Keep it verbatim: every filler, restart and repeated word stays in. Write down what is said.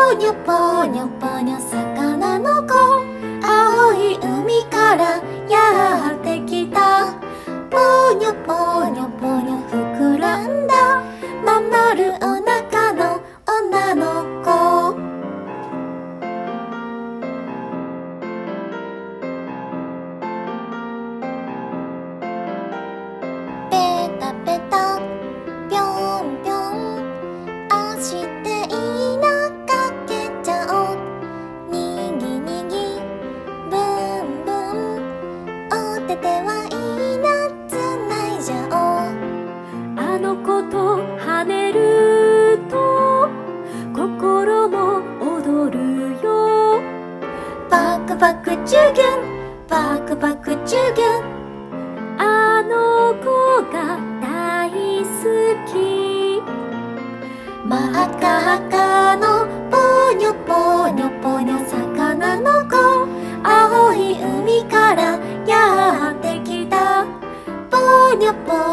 ニョポニョポニョ魚の子、青い海からやってきた。ポニョポニョポニョ膨らんだまん丸お腹の女の子。ペタペタぴょんぴょん、あしていなかけちゃおう。にぎにぎぶんぶん、おててはいいなつないじゃおう。 あの子と跳ねると心も踊るよ。 パクパクチュギュン、パクパクチュギュン、 あの子が大好き。 真っ赤赤のポニョポニョポニョ魚の子、青い海からやってきた。ポニョポ